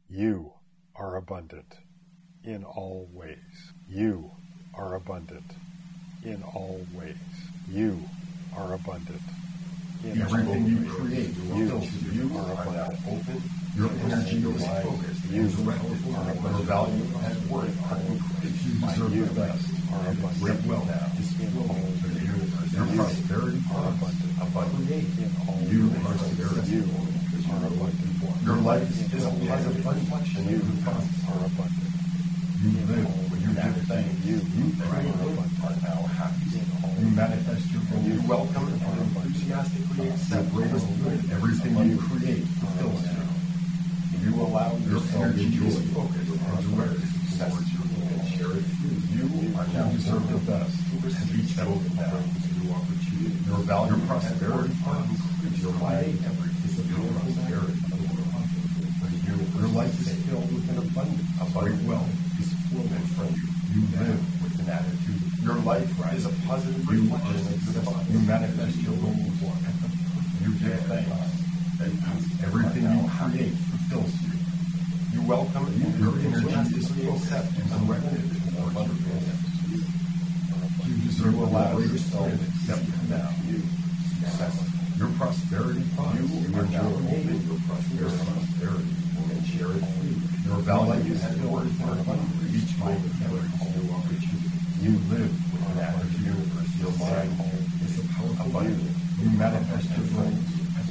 You are abundant in all ways. You are abundant in all ways. You are abundant in all ways. Everything you create You are abundant. Open. Your energy is focused. You are abundant. Your value and worth are increased. You deserve You the best. are abundant. Great wealth is in all flowing to the universe. Your You prosperity are abundant. abundant. In all You ways. are successful. You are abundant. Your life is a positive reflection of You your thoughts. are abundant. You live when you give thanks. You create are abundant. are now happy. In all You manifest your goals. You welcome and enthusiastically accept greatest good. Everything you create fulfills you. You allow yourself to enjoy, focus, and direct towards your goal and share it free. You are now deserve the best. And each open now is a new opportunity. Your value, your prosperity, increase your life. Everything is your prosperity. Your life is filled with an abundance. Great wealth is flowing from you. You live with an attitude. Your life is a positive reflection of your thoughts. You manifest your goals. You give thanks. Everything you create fulfills you. You welcome your energy is accept and directed towards your goals. You deserve to allow yourself to accept now. Success. Your prosperity, you are now open your prosperity and share it free. Your value is filled with abundance. Each moment carries new opportunity. You live with an active universe. Your mind is a powerful abundant. You manifest your goals.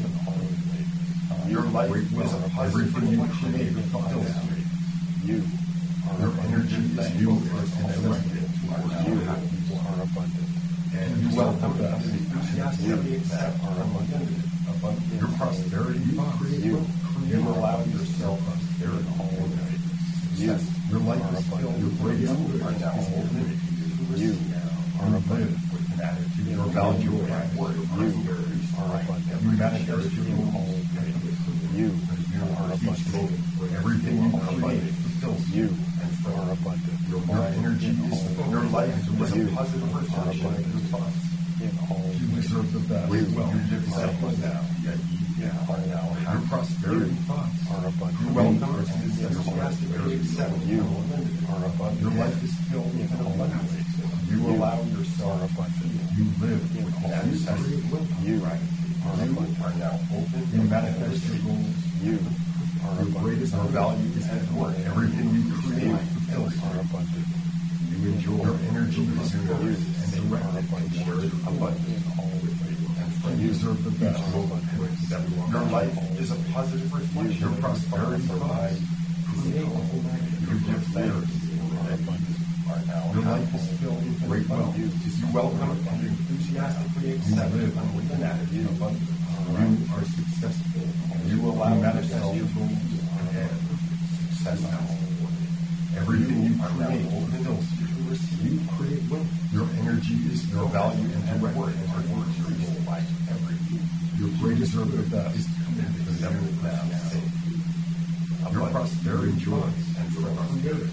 Your life is a everything you create fulfills you. Your energy is you are directed towards you are abundant. And you welcome us and enthusiastically accept our abundant. Your prosperity you allow yourself prosperity in all ways. Yes, your life is filled with great good are now open. You are abundant with an attitude. Your value and worth are abundant. You manifest your goals. You are abundant. Everything you create fulfills you and are abundant. Your energy is your life is a positive reflection of your thoughts. In all you deserve the best. You live selfless now. Your prosperity thoughts are abundant. You welcome and enthusiastically accept you are abundant. Your life is filled with an abundance. You allow yourself abundant. You live with an attitude. You are now open. You manifest your goals. You are your greatest value is at work. Everything you create fulfills are abundant. You enjoy your energy is yours and directed and share it abundant. And you deserve the best. Your life is a positive reflection. Your prosperity provides. You give thanks. Your life is filled with great wealth. You welcome and enthusiastically accept with an attitude of abundance. You are successful. You allow manifest your goals and success. Everything you create fulfills you. You create wealth. Your energy is your value and worth towards your goal life. Everything. Your greatest deserve the best is committed to the now. Your prosperity, joy, and prosperity.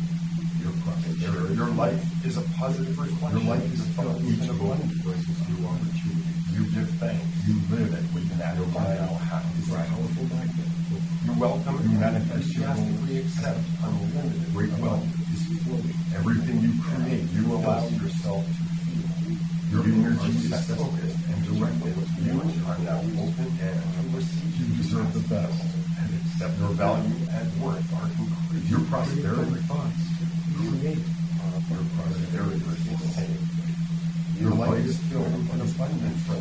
Your life is a positive reflection. Your life is filled with an abundance versus new opportunity. You give thanks. You live it with an attitude now happy. Powerful magnet. You welcome and manifest your goals. Accept unlimited great wealth is flowing. Everything you create, you allow yourself to feel. Your energy is focused and directed. You are now open and receive. You deserve the best and accept your value and worth are increased. Your prosperity thoughts create. Your prosperity is saved. Your life is filled with an abundance from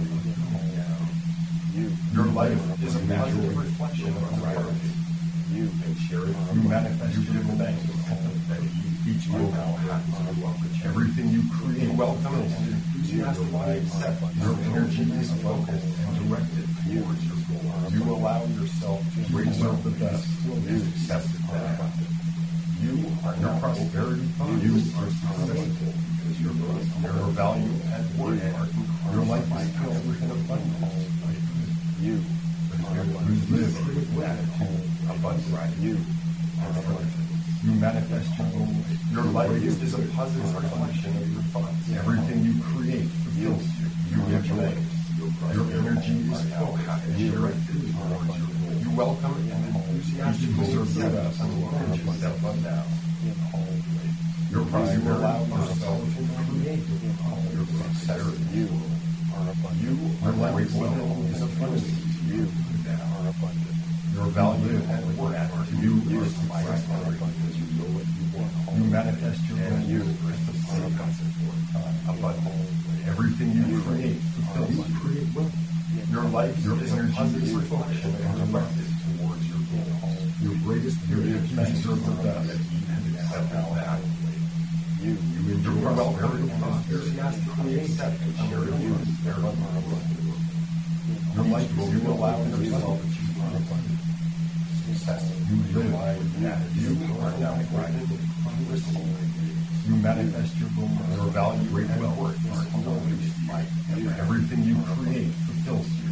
you. Your life is a positive reflection of priority. You can share it. You manifest your thanks that each moment now happens. Everything you create, welcome and enthusiastically accept. Your energy is focused and directed towards your goal. You allow yourself to deserve the best. You accept that. You are your prosperity. You are successful. Your value and worth are your life is filled with an abundance. You live with attitude abundance. You are abundant. You manifest your goals. Your life is a positive reflection of your thoughts. Everything you create fulfills you. You give thanks. Your energy is filled and directed towards your goal. You welcome and enthusiastically deserve the best. step up now. in all ways. Your prosperity allow yourself to create your prosperity. You are abundant. You are like oil is abundant. You are abundant. Your value and worth to you is are abundant. You know what you want. You manifest your And you goals are abundant. abundant. Everything you create fulfills. You create wealth. Your life, your energy is reflection and directed towards your goals. Your greatest beauty is deserve the best and accept that. You enjoy prosperity and enthusiastically accept and share your prosperity. Your life will you allow yourself to achieve abundant success. You live that you are now granted to receive. You manifest your goals. Your value, great wealth are always light. Everything you create fulfills you.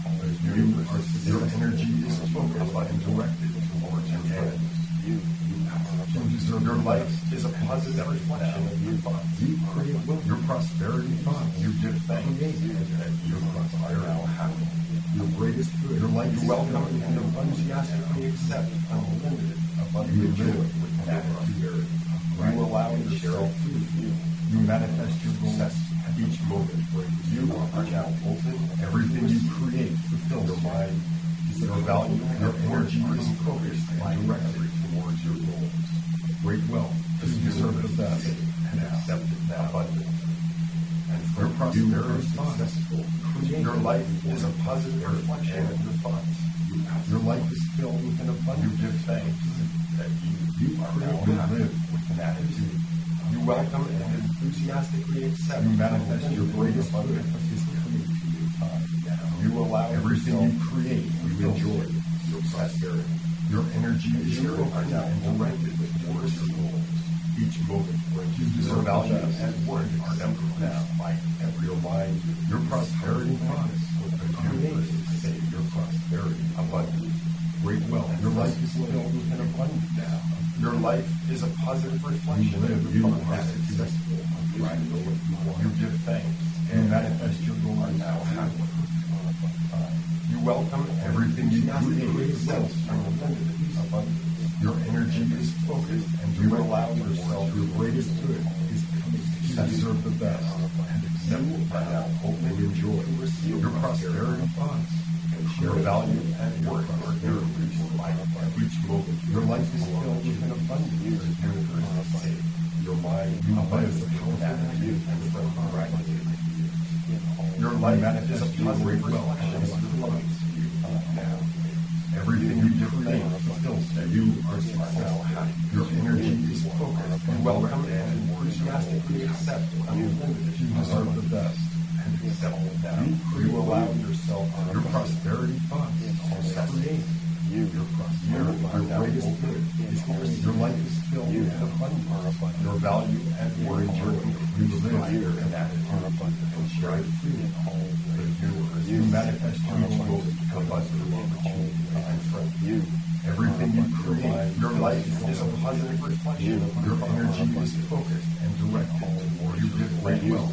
Your energy is focused and directed towards your goals. You deserve your life is a positive reflection of your thoughts. You create wealth. Your prosperity thoughts. You give thanks that your thoughts are now happy. Your greatest good. Your life you welcome and enthusiastically accept unlimited abundant joy with attitude. You allow yourself to feel. You manifest your goals. Each moment brings you are now open. Everything you create fulfills your mind. Your value, your energy is focused and directed towards your goals. Great wealth, you deserve the best and accept that abundance. And for your prosperity is successful. Your life is a positive reflection of your thoughts. Your life is filled with an abundance. You give thanks that you are now live with an attitude. You welcome and enthusiastically accept. You manifest your greatest good is coming to you. You allow everything you create. You enjoy your prosperity. Your energy is your are now directed towards your goals. Each moment brings you your value and worth are embraced now by every mind. Your prosperity thoughts will continue to save your prosperity abundance. Great wealth. Your life is filled with an abundance now. Your life is a positive reflection of your successful. You give thanks and manifest your goals are now happy. You welcome everything you create fulfills unlimited abundance. Your energy is focused and you allow yourself your greatest good is coming. You deserve the best and accept it now. Hope and enjoy your prosperity thoughts. Your value and worth are your life at each moment. Your life is filled with an abundance. Your universe is safe. Your mind lives a powerful attitude and from gratitude. Your life is a positive reflection of your life. Everything you create fulfills that you are successful. Your energy is focused and welcome and enthusiastically accept unlimited. You deserve the best and accept that. You allow yourself your prosperity thoughts to create. Your prosperity, your greatest good is your life is filled with abundance. Your value and worth you live here and attitude and share it freely. You manifest your goals abundantly and from you. Everything you create, your life is a positive reflection. Your energy is focused and directed toward you give great wealth.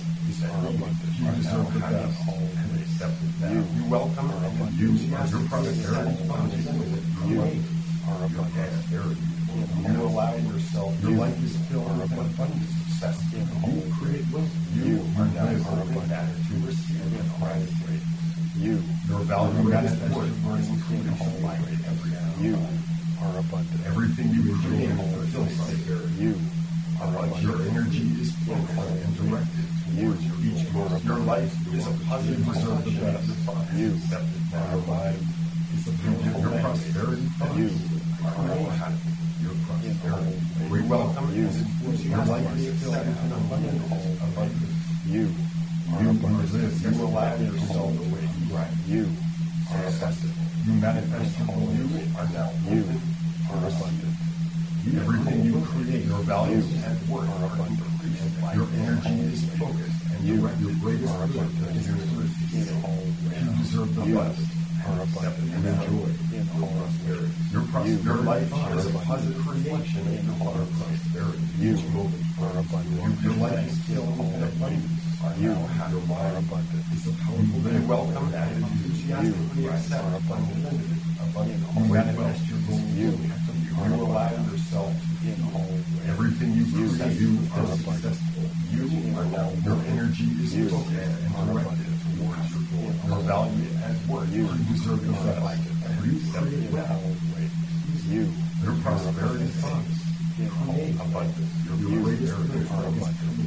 You deserve the best and accept that. You welcome and you are your prosperity you are abundant. You allow yourself. Your life is filled with abundant success. You create wealth. You are now abundant to receive and gratitude. Your value manifest your including life in every hour. You are abundant. Everything you enjoy fulfills prosperity. You are abundant. Your energy is focused and directed towards each goal. Your life is a positive reserve the best. You accepted that your mind is a your prosperity. You are now happy. Your prosperity. We welcome you. Your life is filled with an abundance. You are abundant. You allow yourself to wait. You are abundant. You manifest your goals. You are now. You are abundant. Everything you create, your values and worth are abundant. Your energy is focused, and your greatest good is your you deserve the best. Are abundant and enjoy your prosperity. Your life is a positive reflection of your prosperity. You are abundant. Your life is filled with abundance. You are abundant. It's a powerful day. Welcome and enthusiastically accept unlimited abundance. You manifest your goals. You allow yourself to you are successful. You are now, your energy is focused and directed towards your goal. Your value and worth, you deserve the best. You create well. Your prosperity funds create abundance. Your greatest good are abundant.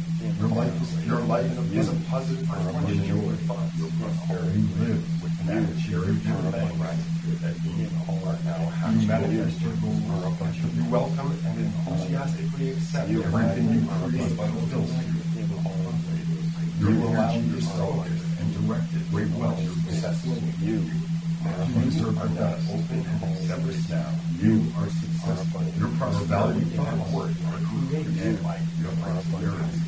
Your life is a positive reflection of your thoughts. Your prosperity. You live with an attitude of gratitude that you are now happy. You manifest your goals. You welcome and enthusiastically accept everything you create fulfills you. You allow yourself and directed great wealth successfully. You deserve the best. Open and accept it now. You are successful. Your prosperity and worth are created in life. Your prosperity.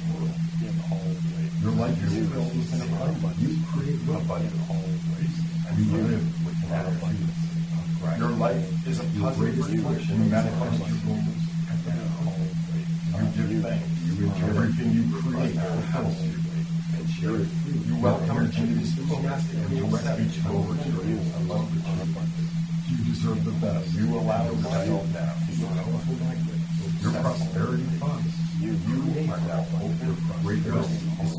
Your life is filled with an abundance. You create abundance always, and you live with an attitude of gratitude. Your life is a positive reflection. You manifest your goals and you give thanks. You enjoy everything you create fulfills you and share it. You welcome energy is enthusiastic and direct each over to you. I love the abundance. You deserve the best. You allow yourself now. Your prosperity funds. You are now open for great wealth.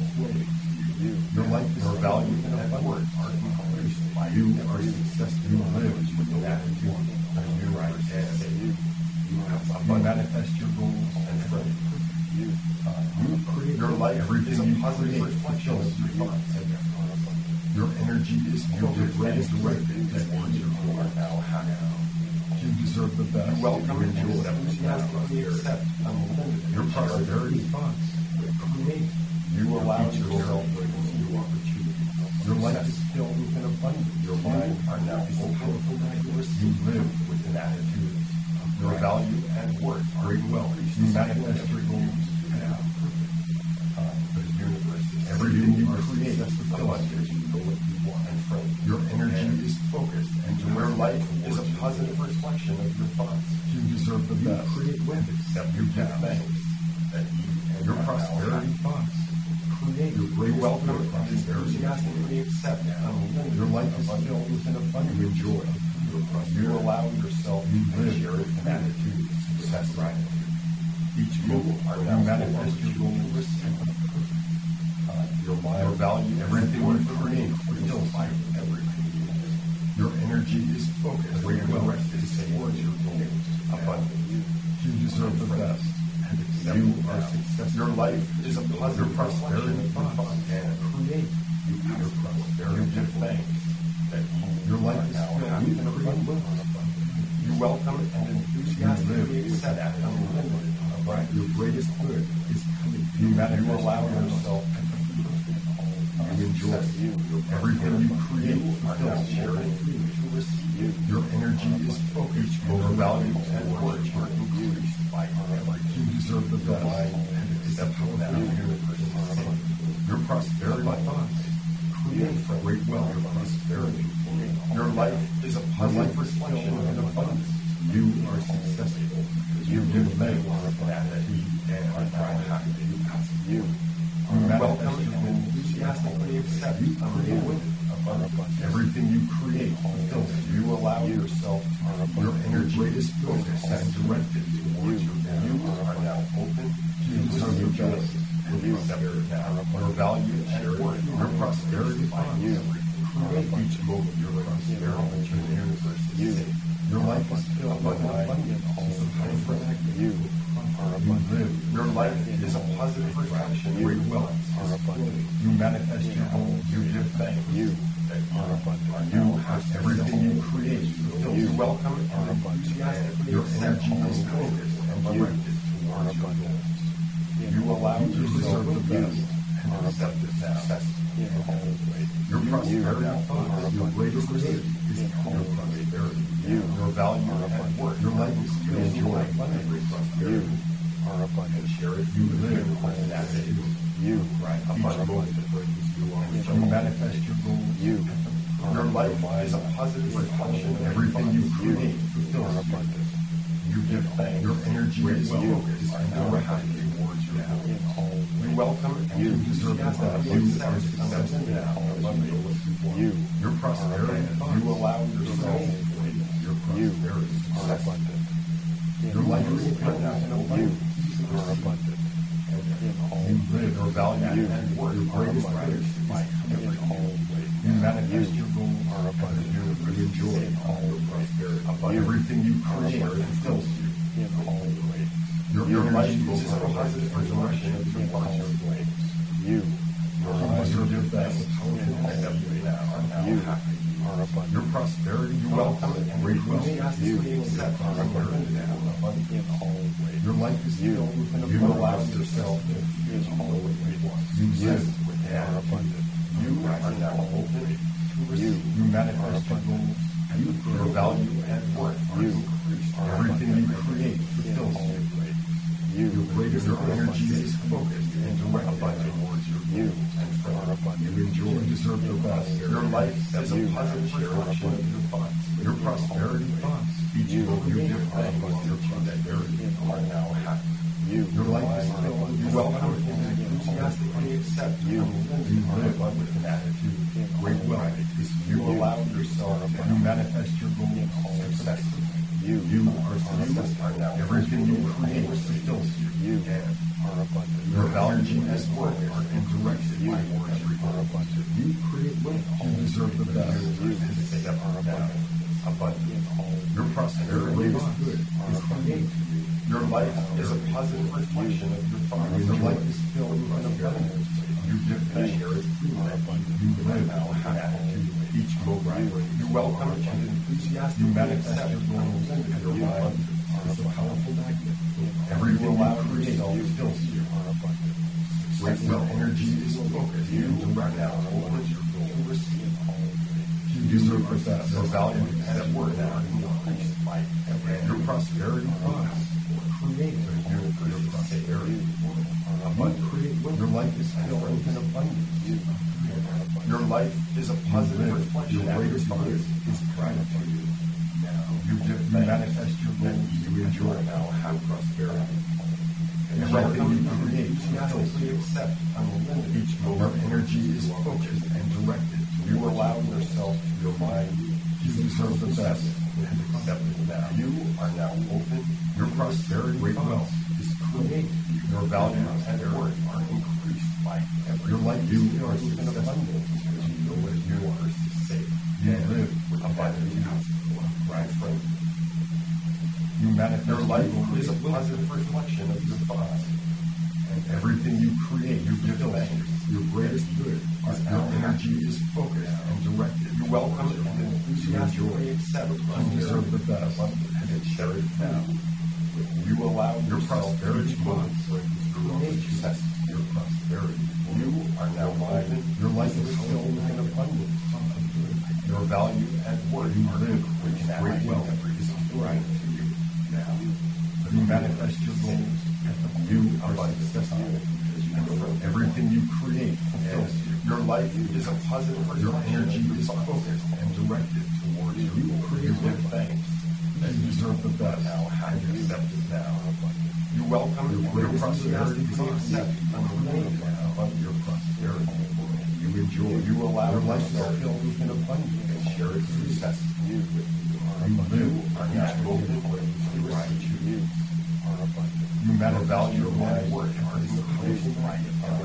Your life is your value and worth are increased by you are successful. You live with an attitude of new ideas. You manifest your goals and friends. You create your life. Everything is a positive reflection of your thoughts. Your energy is your greatest directed towards your goal. Are now happy. You deserve the best. You welcome and enthusiastically accept unlimited. Your prosperity funds create. You allow yourself new opportunities. Your life is filled with an abundance. Your mind are now open. You live with an attitude of your value and worth. Great wealth. You manifest your goals now. The universe is everything you create. Abundance. You know what you want. And from your energy is focused, and your life is a positive reflection of your thoughts. You deserve the best. You create with accept your give thanks that you and your prosperity funds. Create your great welcome and enthusiastically accept unlimited. Your life is filled with an abundant joy. You allow yourself to share an attitude of success. Each goal are now manifest your goals. Your mind, your value, everything you create fulfills by everything. Your energy is focused. Great wealth is towards your goals. Abundant. You deserve the best. You are successful. Your life is a positive prosperity fund and create. You your prosperity. You give thanks that your life is filled with an abundance. You welcome and enthusiastically accept unlimited. Your greatest good is coming. You allow yourself to you enjoy everything you create fulfills sharing to receive. Your energy is focused. Your value and worth are increased by you deserve the best and accept that universe. Your prosperity funds create great wealth. Your prosperity. Your life is a positive reflection of abundance. You are successful. You give thanks that and are now happy. You welcome and enthusiastically accept unlimited abundance. Everything you create fulfills you. You allow yourself your energy is focused and directed towards your goal. You are now open. You deserve your best. And you accept your value and worth. Your prosperity funds. You create each moment your prosperity. Your universe is safe. Your life is filled with abundance. You are abundant. Your life is a positive reflection. Great wealth are abundant. You manifest your goals. You give thanks. You are abundant. You have everything you create. You welcome and enthusiastically your energy is focused and directed towards your goals. You allow yourself the best and accept success in all ways. Your prosperity funds. Your greatest good is your prosperity. Your value and worth. Your life is filled with abundant prosperity. Are abundant. Share it. You live with an attitude. You are abundant. You manifest your goals. Your life is a positive reflection of everything you create fulfills abundant. You give thanks. Your energy is focused and directed towards your goal. You welcome and you deserve the best. You are successful now. Your prosperity. You allow yourself your prosperity. Are abundant. Your life is filled now. are abundant in all You live ways. your value and work. You Your are greatest abundant good in all ways. You manifest your goals are abundant you enjoy in all prosperity. ways. Everything you are create abundant fulfills you. in all ways. Your life You is a are positive abundant reflection of in your all thoughts. ways. You Your are lives are abundant your best. in all ways. You are Your abundant prosperity, you welcome it and great wealth. You are abundant in all ways. Your life is You filled with an you abundance allow yourself in all ways. You You live with are attitude. abundant. You are now open to receive. You manifest your goals. Your value and worth are You increased. are Everything you abundant create in fulfills all you. ways. You Your greatest are energy abundant is focused and directed towards your You goals and are friends. abundant. You enjoy and deserve the best. Your life is a You positive are reflection of your thoughts. Your prosperity thoughts feed You you your are gift and your prosperity in all are now happy. You Your life is are filled with abundant welcome in and enthusiastically accept You you live with an attitude in of great all wealth. ways. You You allow yourself are to manifest your in goals all successfully. You You are abundant. successful. Everything you create fulfills you. You And are abundant. your value and work are indirected You by towards your are goals. abundant You create wealth. You deserve the best. You are abundant Abundant. in all Your prosperity is good. are abundant. Your life is a positive reflection of your thoughts. Your life is filled with an abundance. You give and share it freely. You live now with an attitude each moment. You welcome and enthusiastically you manifest your goals and your life is a powerful magnet. Everything you create fills you. are abundant. Great wealth energy is focused. You direct now towards your goal to receive all. You deserve the best. Your value and worth now increased by your prosperity thoughts. Create your prosperity. Your life is filled with an abundance. Your life is a positive reflection. Your greatest good is gratitude. You manifest your goals. You enjoy now have prosperity. Everything you create, you accept unlimited. Each moment, energy is focused and directed. You allow yourself to your mind. You deserve the best and accept it now. You are now open. Your prosperity, great wealth is created. Your value and worth are increased by every. Your life you are in abundance because you know what you are safe. You live with abundance. Right from. You manifest your life is a positive reflection of your thoughts. And everything you create, you give thanks. Your greatest good is your energy is focused and directed. You welcome and enthusiastically accept. You deserve the best and share it now. You allow your prosperity goals to success. Your prosperity. You are now living. Your life is filled with an abundance. Your value and worth are live with great wealth is right to you now. You manifest your goals. You are successful. Everything you create fulfills you. Your life is a positive. Your energy is focused and directed towards you. You create with thanks. And you deserve the best. Now, how you accept it now. You welcome your prosperity to accept your prosperity. You enjoy. You allow your life to fill with an abundance and share its success. You live are not open to receive. You are abundant. You matter value of my work are increased by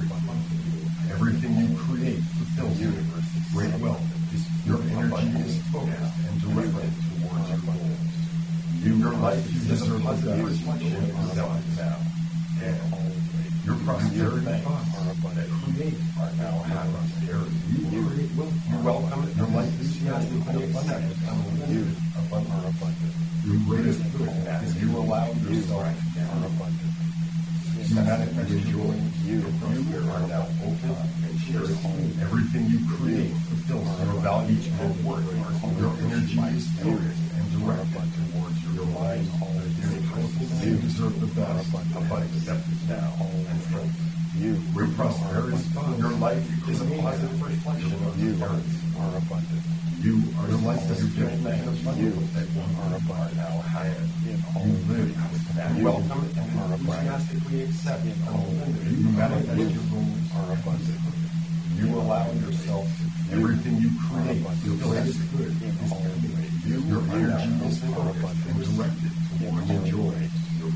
everything you create fulfills you. Great wealth is your energy is focused and directed towards your goals. Your life is a positive reflection of yourself now. And your prosperity thoughts that create are now have prosperity. You welcome it. Your life is abundant. You are abundant. Your greatest good is you allow yourself are abundant. You manifest joy. You are now open and share everything you create fulfills your value and worth. Your energy is focused and directed towards your mind. You deserve the best, but accept it now and from you. Your prosperity, your life is a positive reflection of you are abundant. You are your life that you give thanks. You are abundant. Now higher. You live. You welcome and are enthusiastically accept. You manifest your goals are abundant. You allow yourself everything you create. Your greatest good is your energy is abundant and directed towards your joy. Your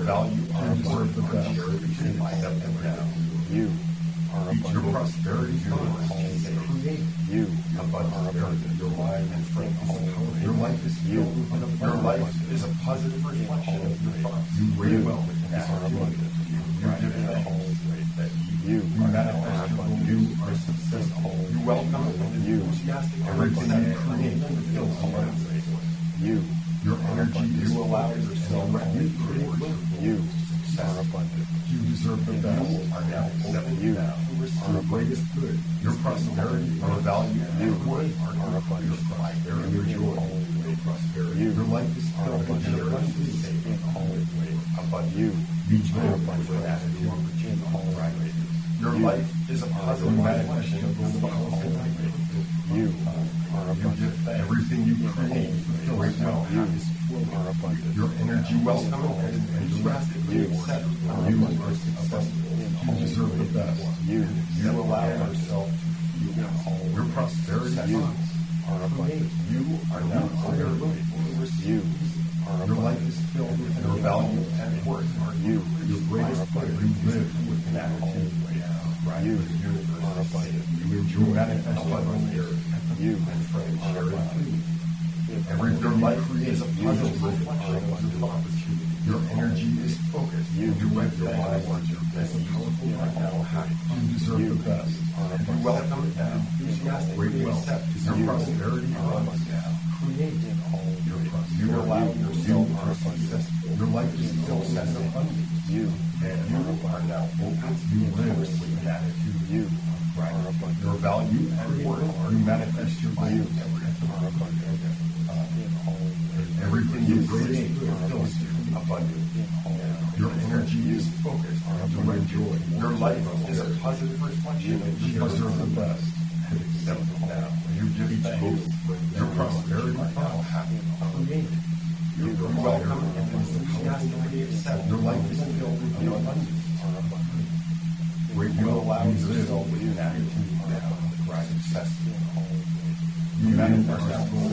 value are deserve the best. Accept them now. You are abundant. Your prosperity thoughts create. You are abundant. Your mind and friends. Your life is filled with an abundance. Your life is a positive reflection of your thoughts. You weigh well with an attitude. You give thanks that you manifest your goals. You are successful. You welcome and enthusiastic. Everything you create fulfills abundance. Your energy, you allow yourself to create. You are abundant. You deserve the best. You are now accepted. You are the greatest good. Your prosperity, your value, and your worth are abundant. Your prosperity, your joy, your prosperity. Your life is filled with abundance in all ways. Abundant. You are abundant with attitude in all ways. Your life is a positive manifestation of the life. You are abundant. Everything you create fulfills well. You are abundant. Your energy welcome and enthusiastically accept. You are successful. You deserve the best. You allow yourself to feel your prosperity. You are abundant. You are now clear. You are your life is filled with your value and worth. You your greatest good. You live with an attitude. You are abundant. You enjoy manifest abundance. You and friends share it. Every your life is a positive reflection of your thoughts. Your energy is focused. You direct your mind towards your best. You deserve the best. You welcome and enthusiastically accept your prosperity runs now. Create in all your trust. You allow yourself to be successful. Your life is filled with abundance. You are now open. You live with an attitude. You are abundant. Your value and worth. You manifest your life. Are abundant. Everything you create fills you abundant. Your energy is focused on direct joy. Your life is a positive reflection of you deserve the best. And accept it now. You give thanks. Your prosperity now create. You welcome and enthusiastically accept. Your life is filled with your abundance. Where you allow yourself with an attitude now of success. You manifest that goal.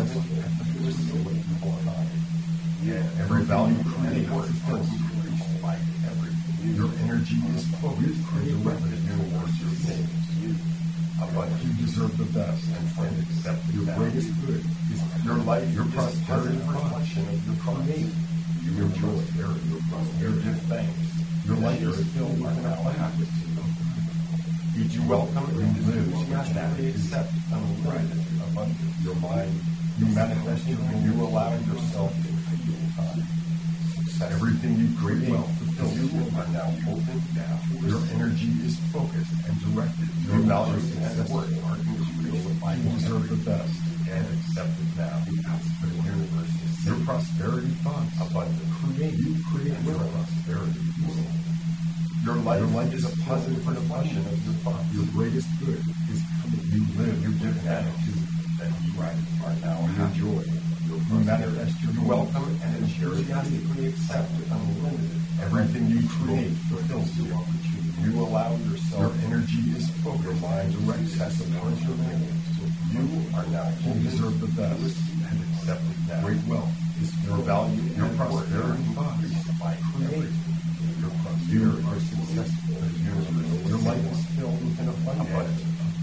Every value created fulfills like everything. Your energy is focused and directed towards your goals. Abundant. You deserve the best and accept your greatest good. Your life, your prosperity, reflection of your creation. You enjoy your prosperity. Give thanks. Your life is filled with happiness. You welcome and enthusiastically accept unlimited abundance. Your mind, you manifest it when you allow yourself to feel success. Everything you create fulfills. You are now open now. Your energy is focused and directed. Your values and work are increased. You deserve the best and accept it now. The universe is your prosperity thoughts abundant. You create your prosperity. Your life is a positive reflection of your thoughts. Your greatest good is coming. You live. You give an attitude that you are now enjoy. You manifest your welcome and enthusiastically accept unlimited. Everything you create fulfills your opportunity. You allow yourself. Your energy is focused. Your mind direct access upon your goals. You are now. You deserve the best and accept it now. Great wealth is your value. Your prosperity thoughts by creating. You are successful. Your life is filled with an abundance.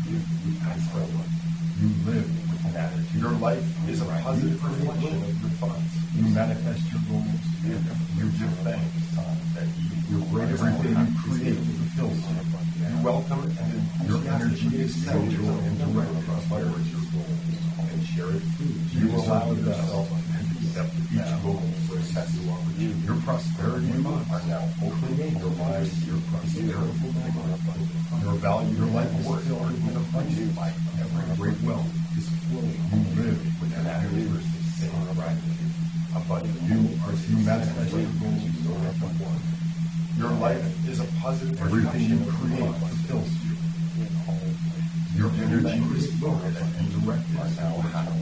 You live with an attitude. Your life is a positive reflection of your thoughts. You manifest your goals. You give thanks that your great everything you create fulfills you. You welcome and your energy is central and direct towards your goals and share it. You allow yourself and accept each goal for success. Your prosperity are now open. Your mind, your prosperity, your value, your life is filled with abundance. Every great wealth is flowing. You live with an attitude of gratitude. Abundant. You manifest your goals. Your life is a positive. Everything you create fulfills you. Your energy is focused and directed. Now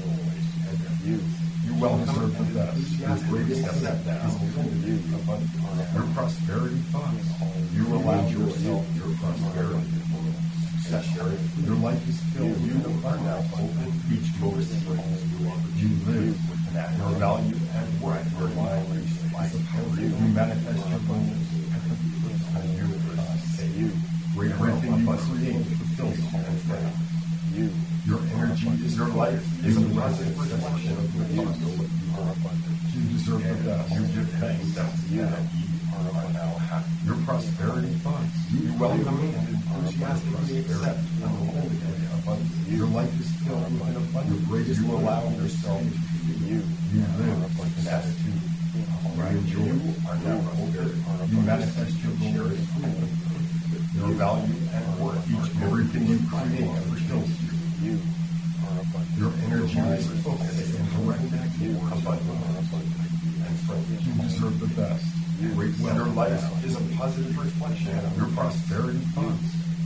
you welcome the best. Your greatest step is you. Your prosperity thoughts. You allow yourself your prosperity. Your life is filled. You are now open. Each moment you live with your value and worth. Your mind is like you manifest manifest your goals at the universe is safe. Everything you create fulfills you. Your energy is your life. Is a positive reflection of your thoughts. You deserve the best. You give thanks that you are now happy. Your prosperity thoughts. You welcome and enthusiastically accept unlimited abundance. Your life is filled with an abundance. You allow yourself to feel. You live with an attitude. You are now prosperity. You manifest your goals freely. Your value and worth. Everything you create fulfills you. Your energy is focused and directed towards abundance and friendship. You deserve the best. Your life is a positive reflection of your prosperity thoughts.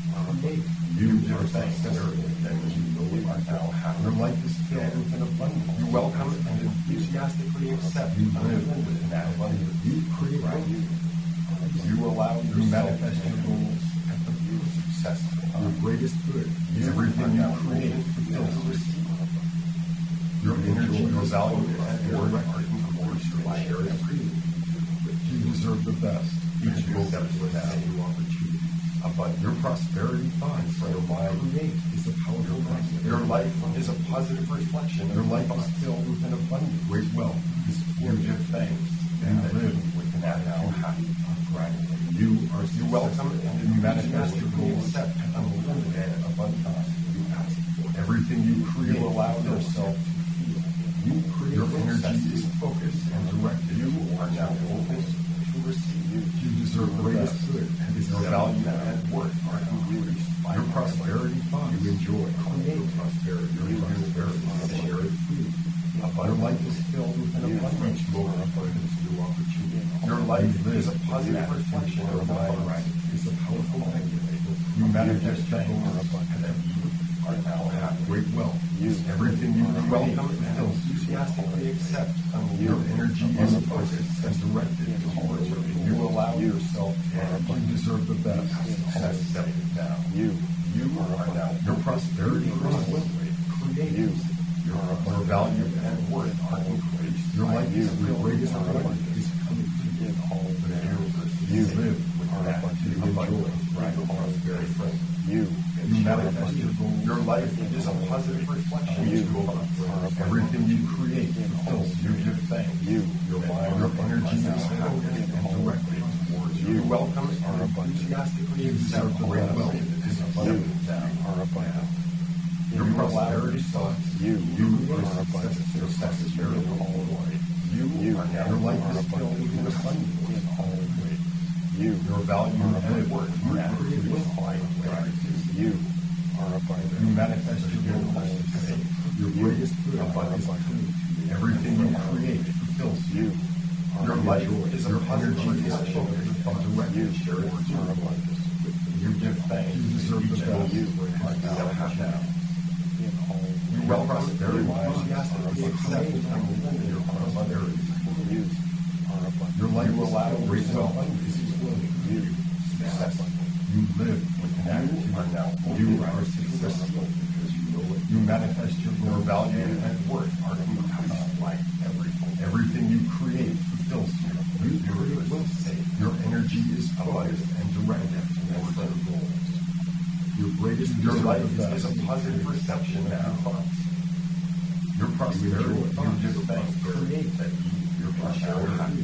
You give thanks to everything that you are now happy. Your life is filled with an abundance. You welcome and enthusiastically accept. You live with that abundance. You create. You allow you manifest your goals at the success. Your greatest good is everything you create fulfills. Your energy, your value, and your record towards your life. You deserve the best. Each moment without new opportunity. But your prosperity thoughts, your mind is a powerful thing. Your life is a positive reflection. Your life is filled with an abundant great wealth. You give thanks and live with an attitude happy. You welcome and you manifest your goals, accept unlimited abundance. You ask for everything you create. You allow yourself to feel. You create. Your energy is focused and directed. You are now focused to receive. You deserve the greatest good. Your value and worth are increased by your prosperity thoughts. You enjoy. Create prosperity. Your prosperity. Share it freely. Your life is filled with an abundance. More abundance, new opportunity. Your life is a positive reflection of mind. It's a powerful magnet. You manifest your goals and you are now happy. Great wealth. Everything you welcome and enthusiastically accept. Your energy is focused and directed towards you. You allow yourself and you deserve the best. Success set it down. You are now. Your prosperity creates. Your value and worth are increased. Your life is the greatest abundance is coming to you in all the universe. You live with that to enjoy prosperity from you. You manifest your goals. Your life is a positive reflection. Everything you create fulfills. You give thanks. Your mind, your energy is focused and directed towards you. You welcome and enthusiastically accept great wealth is abundant. Are abundant. Your prosperity thoughts. You are abundant. Your success is very all way. You are now. Your life is filled with abundance in all ways. Your value and worth are attitude is high. You are abundant. You manifest your goals today. Your greatest good abundance. Everything you create fulfills you. Your life is a positive reflection of directed share are abundance. You give thanks. You deserve the best. You are now happy. You well prosperity, enthusiastically accept your prosperity. Your life will allow great wealth. You live with an attitude. You are successful because you know it. You manifest your value and worth are increased by everything. Everything you create fulfills you. Your energy is focused and directed towards your goals. Your life is a positive perception of your thoughts. Your prosperity, you give thanks, create that your prosperity.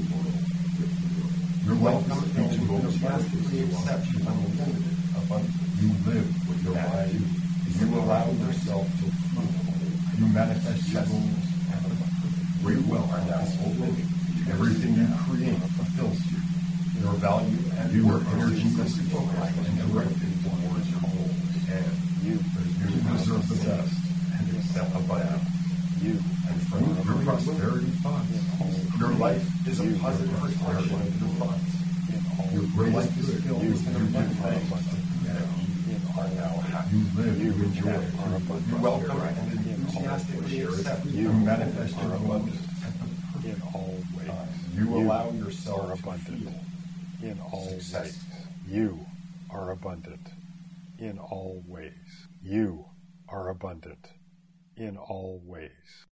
You're welcome to enthusiastically accept unlimited abundance. You live with your mind. You allow yourself to feel. You manifest your goals. Great wealth are now open. Everything you create fulfills you. Your value and your energy is focused and directed towards your goals. And you deserve the best and accept abundance. And from your prosperity thoughts. Your life is a positive reflection of your thoughts. Your greatest is filled with an abundance. You are now happy. You live, you enjoy, you welcome and enthusiastically accept. You manifest your abundance in all ways. You allow yourself abundant in all ways. You are abundant in all ways. You are abundant in all ways.